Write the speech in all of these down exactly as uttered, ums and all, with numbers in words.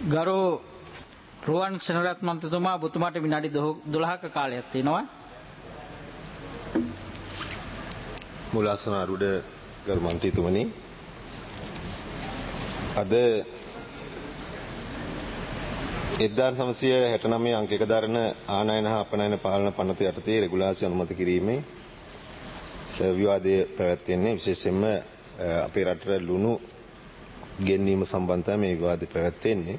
ගරු රුවන් සෙනරත් මන්ත්‍රතුමා ඔබතුමාට විනාඩි දොළහක කාලයක් තියෙනවා. මුලාසන අරුඩ ගරු මන්ත්‍රීතුමනි, අද එක්දාස් නවසිය හැටනවය අංක එක දරන ආනයන හා අපනයන පාලන පනත යටතේ රෙගුලාසි අනුමත කිරීමේ විවාදය පැවැත්වෙන්නේ. විශේෂයෙන්ම අපේ රටට ලුණු ගෙන්වීම සම්බන්ධව මේ විවාදය පැවැත්වෙන්නේ.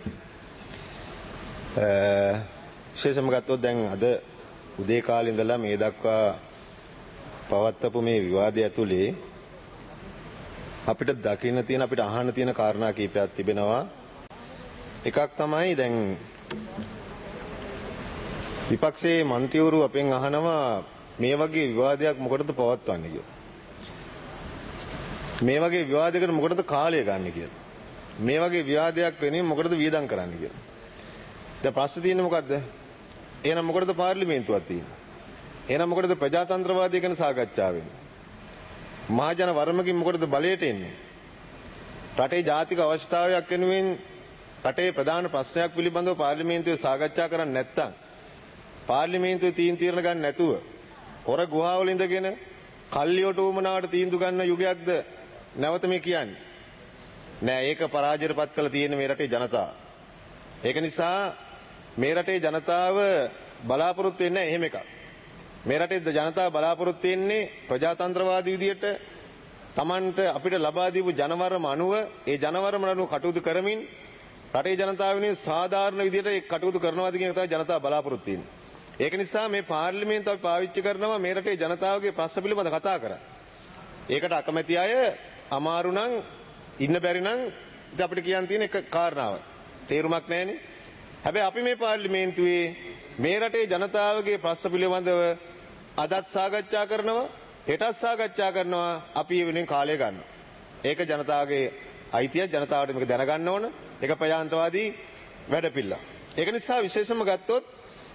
විශේෂයෙන්ම ගත්තොත් දැන් අද උදේ කාලේ ඉඳලා මේ දක්වා පවත්වපු මේ විවාදය ඇතුලේ අපිට දකින්න තියෙන අපිට අහන්න තියෙන කාරණා කීපයක් තිබෙනවා. එකක් තමයි දැන් විපක්ෂයේ මන්ත්‍රීවරු අපෙන් අහනවා මේ වගේ විවාදයක් මොකටද පවත්වන්නේ කියලා. මේ වගේ විවාදයකට මොකටද කාලය ගන්න කියලා. මේ වගේ විවාදයක් වෙනින් මොකටද වියදම් කරන්න කියලා. දැන් ප්‍රශ්නේ තියෙන්නේ මොකද්ද? එහෙනම් මොකටද පාර්ලිමේන්තුවක් තියෙන්නේ? එහෙනම් මොකටද ප්‍රජාතන්ත්‍රවාදය ගැන සාකච්ඡා වෙන්නේ? මහජන වර්මකින් මොකටද බලයට එන්නේ? රටේ ජාතික අවශ්‍යතාවයක් වෙනුවෙන් රටේ ප්‍රධාන ප්‍රශ්නයක් පිළිබඳව පාර්ලිමේන්තුවේ සාකච්ඡා කරන්නේ නැත්නම් පාර්ලිමේන්තුවේ තීන් තීරණ ගන්න නැතුව හොර ගුහාවල ඉඳගෙන කල්ලියට උමනාවට තීන්දුව ගන්න යුගයක්ද නැවත මේ කියන්නේ? නෑ, ඒක පරාජයටපත් කළ තියෙන මේ රටේ ජනතාව. ඒක නිසා මේ රටේ ජනතාව බලාපොරොත්තු වෙන්නේ එහෙම එකක්. මේ රටේ ජනතාව බලාපොරොත්තු වෙන්නේ ප්‍රජාතන්ත්‍රවාදී විදියට Tamanට අපිට ලබා දීපු ජනවරම අනුව ඒ ජනවරම අනුව කටයුතු කරමින් රටේ ජනතාව වෙනුවෙන් සාධාරණ විදියට ඒ කටයුතු කරනවාද කියන එක තමයි ජනතාව බලාපොරොත්තු වෙන්නේ. ඒක නිසා මේ පාර්ලිමේන්තුව අපි පාවිච්චි කරනවා මේ රටේ ජනතාවගේ ප්‍රශ්න පිළිබඳව කතා කරන්න. ඒකට අකමැති අය අමාරු නම් ඉන්න බැරි නම් ඉතින් අපිට කියන්න තියෙන එක කාරණාව. තේරුමක් නැහැනේ. හැබැයි අපි මේ පාර්ලිමේන්තුවේ මේ රටේ ජනතාවගේ ප්‍රශ්න පිළිබඳව අදත් සාකච්ඡා කරනවා, හෙටත් සාකච්ඡා කරනවා. අපි ඒ වෙනුවෙන් කාලය ගන්නවා. ඒක ජනතාවගේ අයිතිය, ජනතාවට මේක දැනගන්න ඕන. ඒක ප්‍රජාතන්ත්‍රවාදී වැඩපිළිවෙල. ඒක නිසා විශේෂම ගත්තොත්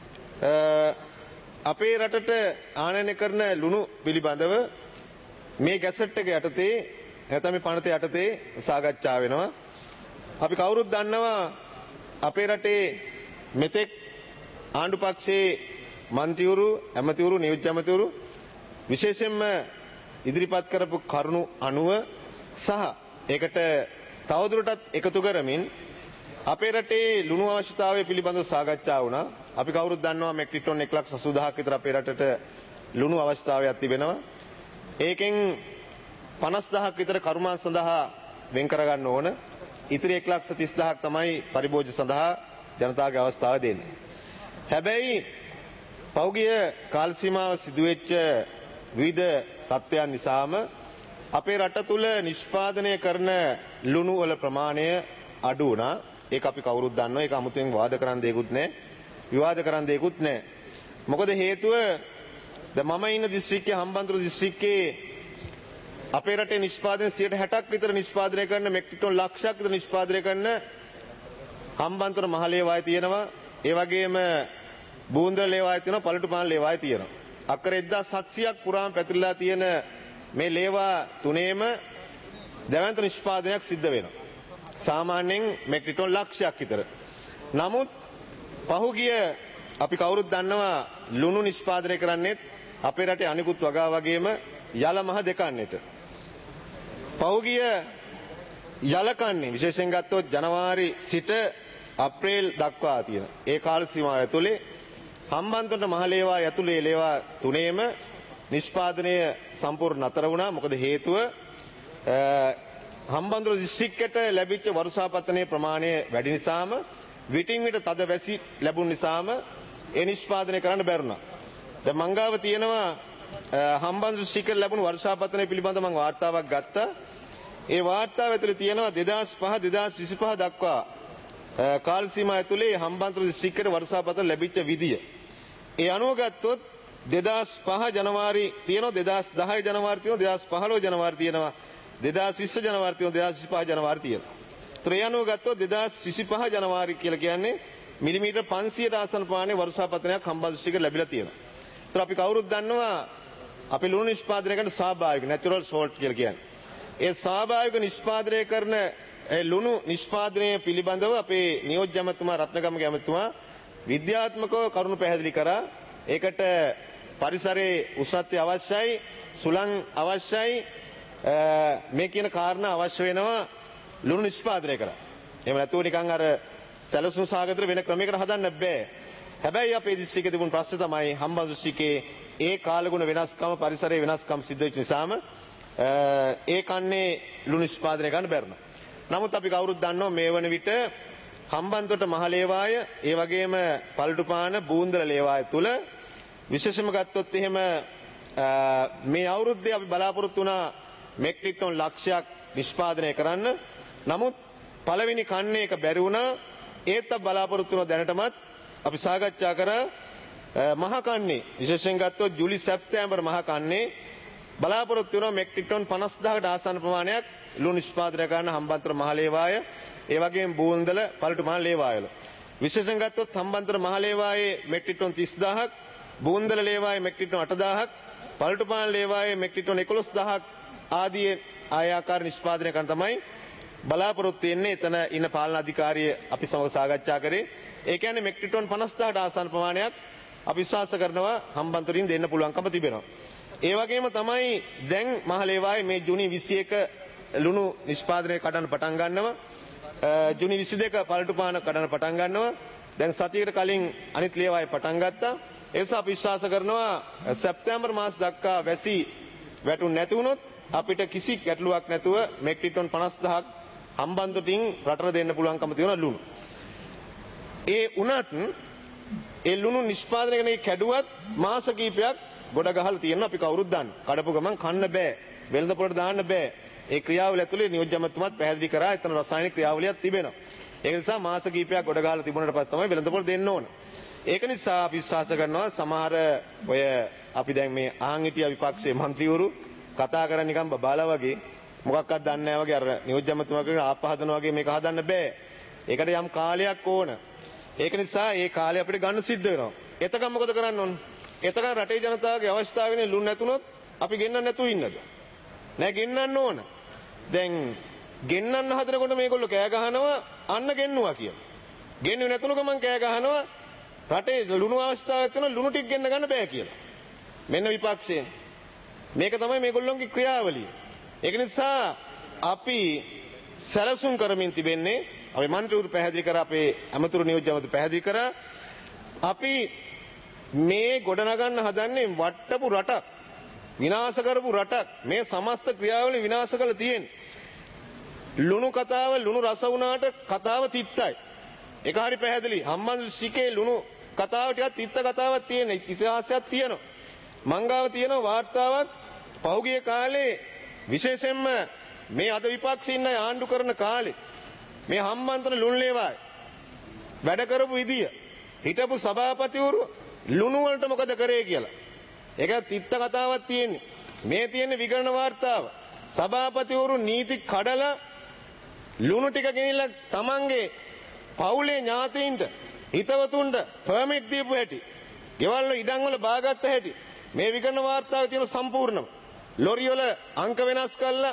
අපේ රටට ආනයනය කරන ලුණු පිළිබඳව මේ ගැසට් එක යටතේ නැත්නම් මේ පනත යටතේ සාකච්ඡා වෙනවා. අපි කවුරුත් දන්නවා අපේ රටේ මෙතෙක් ආණ්ඩු පක්ෂයේ මන්ත්‍රීවරු, ඇමතිවරු, නියෝජ්‍ය ඇමතිවරු විශේෂයෙන්ම ඉදිරිපත් කරපු කරුණු අනුව සහ ඒකට තවදුරටත් එකතු කරමින් අපේ රටේ ලුණු අවශ්‍යතාවය පිළිබඳව සාකච්ඡා වුණා. අපි කවුරුත් දන්නවා මෙට්‍රික් ටන් එක ලක්ෂ අසූදාහක් විතර අපේ රටට ලුණු අවශ්‍යතාවයක් තිබෙනවා. ඒකෙන් පනස් දහසක් විතර කර්මාන්ත සඳහා වෙන් කරගන්න ඕන. ඉතිරි එක ලක්ෂ තිස් දහසක් තමයි පරිභෝජන සඳහා ජනතාවගේ අවස්ථාව දෙන්නේ. හැබැයි පෞගිය කාල සීමාව සිදුවෙච්ච විවිධ තත්ත්වයන් නිසාම අපේ රට තුල නිෂ්පාදනය කරන ලුණු වල ප්‍රමාණය අඩු වුණා. ඒක අපි කවුරුත් දන්නවා. ඒක 아무තෙන් වාද කරන්න දෙයක්වත් නැහැ. විවාද කරන්න දෙයක්වත් නැහැ. මොකද හේතුව දැන් මම ඉන්න දිස්ත්‍රික්කයේ හම්බන්තොට දිස්ත්‍රික්කයේ අපේ රටේ නිෂ්පාදනය සියයට හැටක් විතර නිෂ්පාදනය කරන මෙට්‍රික් ටන් ලක්ෂයක් විතර නිෂ්පාදනය කරන හම්බන්තොට මහලේවාය තියෙනවා. ඒ වගේම බූන්දර ලේවාය තියෙනවා, පළටුපාන ලේවාය තියෙනවා. අක්කර එක්දාස් හත්සියයක් පුරාම පැතිරලා තියෙන මේ ලේවා තුනේම දැවැන්ත නිෂ්පාදනයක් සිද්ධ වෙනවා. සාමාන්‍යයෙන් මෙට්‍රික් ටන් ලක්ෂයක් විතර. නමුත් පහුගිය අපි කවුරුත් දන්නවා ලුණු නිෂ්පාදනය කරන්නේත් අපේ රටේ අනිකුත් වගා වගේම යල මහ දෙකන්නේට. පහුගිය යල කන්නේ විශේෂයෙන් ගත්තොත් ජනවාරි සිට අප්‍රේල් දක්වා තියෙන ඒ කාල සීමාව ඇතුලේ හම්බන්තොට මහලේවා ඇතුලේ ලේවා තුනේම නිෂ්පාදනය සම්පූර්ණ නතර වුණා. මොකද හේතුව හම්බන්තොට දිස්ත්‍රික්කයට ලැබිච්ච වර්ෂාපතනයේ ප්‍රමාණය වැඩි නිසාම විටින් විට තද වැසි ලැබුණ නිසාම ඒ නිෂ්පාදනය කරන්න බැරුණා. දැන් මංගාව තියෙනවා හම්බන්තොට දිස්ත්‍රික්කයට ලැබුණු වර්ෂාපතනය පිළිබඳව මම වාර්තාවක් ගත්තා. ඒ වාර්තාව ඇතුලේ තියෙනවා දෙදාස් පහ දෙදාස් විසිපහ දක්වා කාල සීමාව ඇතුලේ හම්බන්තොට දිස්ත්‍රික්කයට වර්ෂාපතන ලැබිච්ච විදිය. ඒ අනුව ගත්තොත් දෙදාස් පහ ජනවාරි තියෙනවා, දෙදාස් දහය ජනවාරි තියෙනවා, දෙදාස් පහළොව ජනවාරි තියෙනවා, දෙදාස් විස්ස ජනවාරි තියෙනවා, දෙදාස් විසිපහ ජනවාරි තියෙනවා. ඒ අනුව ගත්තොත් දෙදාස් විසිපහ ජනවාරි කියලා කියන්නේ මිලිමීටර් පන්සියයට ආසන්න ප්‍රමාණයේ වර්ෂාපතනයක් හම්බන්තොට දිස්ත්‍රික්කයට ලැබිලා තියෙනවා. ඒතර අපි කවුරුත් දන්නවා අපි ලුණු නිෂ්පාදනය කරන ස්වාභාවික නැචරල් සෝල්ට් කියලා කියන්නේ. ඒ ස්වාභාවික නිෂ්පාදනය කරන ලුණු නිෂ්පාදනය පිළිබඳව අපේ නියෝජ්‍ය ඇමතුමා රත්නගමගේ ඇමතුමා විද්‍යාත්මකව කරුණු පැහැදිලි කරා. ඒකට පරිසරයේ උෂ්ණත්වය අවශ්‍යයි, සුළං අවශ්‍යයි, මේ කියන කාරණා අවශ්‍ය වෙනවා ලුණු නිෂ්පාදනය කරා. එහෙම නැතුව නිකන් අර සැලසුම් සාගතර වෙන ක්‍රමයකට හදන්න බෑ. හැබැයි අපේ දිස්ත්‍රික්කයේ තිබුණු ප්‍රශ්නේ තමයි හම්බන් දිස්ත්‍රික්කයේ ඒ කාලගුණ වෙනස්කම පරිසරයේ වෙනස්කම් සිද්ධ වෙච්ච නිසාම ඒ කන්නේ ලුණු නිෂ්පාදනය කරන්න බැරුණා. නමුත් අපි කවුරුත් දන්නවා මේ වන විට හම්බන්තොට මහලේවාය ඒ වගේම පල්ටුපාන බූන්දර ලේවාය තුල විශේෂම ගත්තොත් එහෙම මේ අවුරුද්දේ අපි බලාපොරොත්තු වුණා මෙට්‍රික් ටන් ලක්ෂයක් නිෂ්පාදනය කරන්න. නමුත් පළවෙනි කන්නේ එක බැරි වුණා. ඒත් අපි බලාපොරොත්තු වුණා දැනටමත් අපි සාකච්ඡා කරා මහා කන්නේ විශේෂයෙන් ගත්තොත් ජූලි සැප්තැම්බර් මහා කන්නේ බලාපොරොත්තු වෙනවා මෙට්‍රික් ටන් පනස් දහසකට ආසන්න ප්‍රමාණයක් ලුණු නිෂ්පාදනය කරන හම්බන්තොට මහලේවාය ඒ වගේම බූන්දල පළටුපාන ලේවායවල. විශේෂයෙන් ගත්තොත් හම්බන්තොට මහලේවායේ මෙට්‍රික් ටන් තිස් දහසක්, බූන්දල ලේවායේ මෙට්‍රික් ටන් අට දහසක්, පළටුපාන ලේවායේ මෙට්‍රික් ටන් එකොළොස් දහසක් ආදී ආයාකාර නිෂ්පාදනය කරන තමයි බලාපොරොත්තු වෙන්නේ. එතන ඉන්න පාලන අධිකාරිය අපි සමග සාකච්ඡා කරේ. ඒ කියන්නේ මෙට්‍රික් ටන් පනස් දහසකට ආසන්න ප්‍රමාණයක් අපි විශ්වාස කරනවා හම්බන්තොටින් දෙන්න පුළුවන්කම තිබෙනවා. ඒ වගේම තමයි දැන් මහලේවායේ මේ ජූනි විසි එක ලුණු නිෂ්පාදනය කඩන්න පටන් ගන්නවා. ජූනි විසි දෙක පළටුපාන කඩන්න පටන් ගන්නවා. දැන් සතියකට කලින් අනිත් ලේවායේ පටන් ගත්තා. ඒ නිසා අපි විශ්වාස කරනවා සැප්තැම්බර් මාස දක්වා වැසි වැටුන් නැති වුණොත් අපිට කිසි ගැටලුවක් නැතුව මෙට්‍රික් ටන් පනස් දහසක් හම්බන්තොටින් රටට දෙන්න පුළුවන්කම තියෙන ලුණු. ඒ උනත් ඒ ලුණු නිෂ්පාදනය කරන කැඩුවත් මාස කිහිපයක් ගොඩ ගහලා තියෙනවා අපි කවුරුත් දන්න. කඩපු ගමන් කන්න බෑ. වෙළඳ පොළට දාන්න බෑ. ඒ ක්‍රියාවලිය ඇතුලේ නියෝජ්‍ය ඇමතුමාත් පැහැදිලි කරා එතන රසායනික ක්‍රියාවලියක් තිබෙනවා. ඒක නිසා මාස කිහිපයක් ගොඩ ගහලා තිබුණාට පස්සේ තමයි වෙළඳ පොළ දෙන්න ඕන. ඒක නිසා අපි විශ්වාස කරනවා සමහර ඔය අපි දැන් මේ ආන් හිටිය විපක්ෂයේ മന്ത്രിවරු කතා කරන්නේ නිකන් බබාලා වගේ මොකක්වත් දන්නේ නැහැ වගේ අර නියෝජ්‍ය ඇමතුමාගේ ආපහදන වගේ මේක හදන්න බෑ. ඒකට යම් කාලයක් ඕන. ඒක නිසා ඒ කාලය අපිට ගන්න සිද්ධ වෙනවා. එතකම් මොකද කරන්න ඕන? එතකම් රටේ ජනතාවගේ අවශ්‍යතාව වෙන්නේ ලුණු නැතුනොත් අපි ගෙන්නන්න නැතුව ඉන්නද? නෑ ගෙන්නන්න ඕන. දැන් ගෙන්නන්න හදනකොට මේගොල්ලෝ කෑ ගහනවා අන්න ගෙන්නුවා කියලා. ගෙන්නුවේ නැතුණු ගමන් කෑ ගහනවා රටේ ලුණු අවශ්‍යතාවයක් තියෙනවා ලුණු ටික ගෙන්න ගන්න බෑ කියලා. මෙන්න විපක්ෂයෙන්. මේක තමයි මේගොල්ලෝගේ ක්‍රියාවලිය. ඒක නිසා අපි සැලසුම් කරමින් තිබෙන්නේ අපි මන්ත්‍රීවරු පැහැදිලි කරා අපේ අමතුරු නියෝජ්‍ය ඇමතුරු පැහැදිලි කරා අපි මේ ගොඩනගන්න හදන්නේ වට්ටපු රටක් විනාශ කරපු රටක් මේ සමස්ත ක්‍රියාවලිය විනාශ කරලා තියෙන්නේ ලුණු කතාව ලුණු රස වුණාට කතාව තිත්තයි ඒක හරි පැහැදිලි හම්බන්තොට දිස්ත්‍රික්කයේ ලුණු කතාව ටිකක් තිත්ත කතාවක් තියෙන ඉතිහාසයක් තියෙනවා මංගාව තියෙන වාර්තාවක් පහුගිය කාලේ විශේෂයෙන්ම මේ අද විපක්ෂේ ඉන්න ආණ්ඩු කරන කාලේ මේ හම්බන්තොට ලුණු ලේවායි වැඩ කරපු විදිය හිටපු සභාපතිවරු ලුණු වලට මොකද කරේ කියලා. ඒක තිත්ත කතාවක් තියෙන්නේ. මේ තියෙන විගණන වාර්තාව. සභාපතිවරු නීති කඩලා ලුණු ටික ගෙනිලා තමන්ගේ පවුලේ ඥාතීන්ට හිතවතුන්ට පර්මිට් දීපු හැටි. ගෙවල් වල ඉඩම් වල බාගත්ත හැටි. මේ විගණන වාර්තාවේ තියෙන සම්පූර්ණම. ලොරි වල අංක වෙනස් කරලා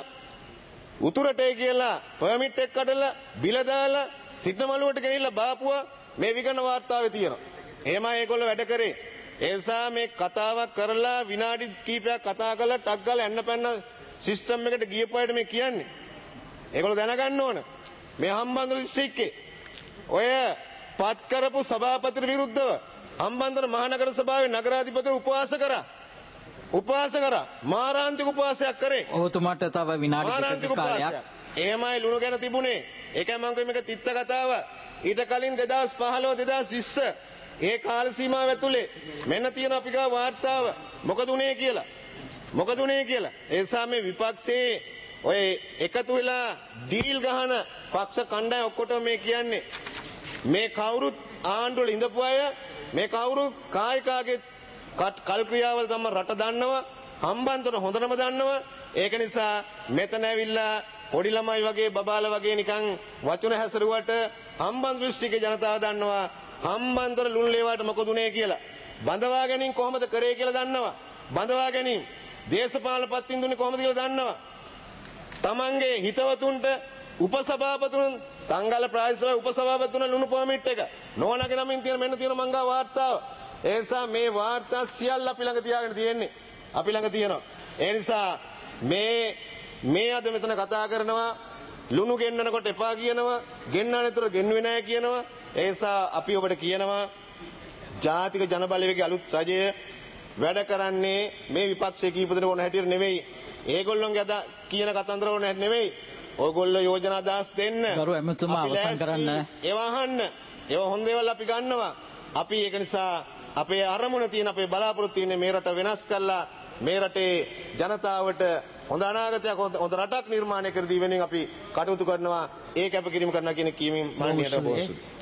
උතුරටේ කියලා පර්මිට් එක කඩලා බිල දාලා සිටමලුවට ගෙනිලා බාපුවා මේ විගණන වාර්තාවේ තියෙනවා. එහෙමයි ඒගොල්ලෝ වැඩ කරේ. ඒ නිසා මේ කතාවක් කරලා විනාඩි කිහිපයක් කතා කරලා ටක් ගාලා එන්න පැන්න සිස්ටම් එකට ගියපුවාට මේ කියන්නේ. ඒගොල්ලෝ දැනගන්න ඕන. මේ හම්බන්තොට දිස්ත්‍රික්කේ ඔය පත් කරපු සභාපතිට විරුද්ධව හම්බන්තොට මහනගර සභාවේ නගරාධිපති උපවාස කරා. උපවාස කරා. මාරාන්තික උපවාසයක් කරේ. ඔහුතුමාට තව විනාඩි දෙකක කාලයක්. එහෙමයි ලුණු ගැන තිබුණේ. ඒකයි මම කිව්වේ මේක තිත්ත කතාව. ඊට කලින් දෙදාස් පහළොව දෙදාස් විස්ස ඒ කාල සීමාව ඇතුලේ මෙන්න තියෙන අපි ගා වාර්තාව මොකද උනේ කියලා. මොකද උනේ කියලා. ඒ නිසා මේ විපක්ෂයේ ඔය එකතු වෙලා ඩීල් ගහන පක්ෂ කණ්ඩායම් ඔක්කොටම මේ කියන්නේ මේ කවුරුත් ආණ්ඩුවල ඉඳපු අය මේ කවුරුත් කායිකාගේ කල් ක්‍රියාවල් තම රට දන්නවා හම්බන්තොට හොඳටම දන්නවා. ඒක නිසා මෙතන ඇවිල්ලා පොඩි ළමයි වගේ බබාලා වගේ නිකන් වචන හැසරුවට හම්බන්තොට දිස්ත්‍රික්කේ ජනතාව දන්නවා හම්බන්තොට ලුණු ලේවාට මොකද උනේ කියලා. බඳවා ගැනීම කොහොමද කරේ කියලා දන්නවා. බඳවා ගැනීම දේශපාලන පත්තින් දුන්නේ කොහොමද කියලා දන්නවා. තමන්ගේ හිතවතුන්ට උපසභාපතිතුමන් තංගල ප්‍රාදේශ සභාවේ උපසභාපතිතුමන් ලුණු පර්මිට් එක නෝනාගේ නමින් තියෙන මෙන්න තියෙන මංගා වාර්තාව. ඒ නිසා මේ වාර්තා සියල්ල අපි ළඟ තියාගෙන තියෙන්නේ. අපි ළඟ තියෙනවා. ඒ නිසා මේ මේ අද මෙතන කතා කරනවා ලුණු ගෙන්නනකොට එපා කියනවා, ගෙන්නනතර ගෙන්නුවේ නැහැ කියනවා. ඒ නිසා අපි ඔබට කියනවා ජාතික ජනබලවේගයේ අලුත් රජය වැඩ කරන්නේ මේ විපක්ෂයේ කීප දෙනෙක් ඕන හැටියට නෙවෙයි. ඒගොල්ලොන්ගේ අද කියන කතන්දර ඕන හැටියට නෙවෙයි. ඕගොල්ලෝ යෝජනා දාස් දෙන්න. ගරු ඇමතුමා අවසන් කරන්න. ඒව අහන්න. ඒව හොඳ දේවල් අපි ගන්නවා. අපි ඒක නිසා අපේ අරමුණ තියෙන අපේ බලාපොරොත්තු තියෙන මේ රට වෙනස් කරලා මේ රටේ ජනතාවට හොඳ අනාගතයක් හොඳ රටක් නිර්මාණය කර දී වෙනින් අපි කටයුතු කරනවා. ඒ කැපකිරීම කරනවා කියන කීමෙන් මාන්නයට බොහොම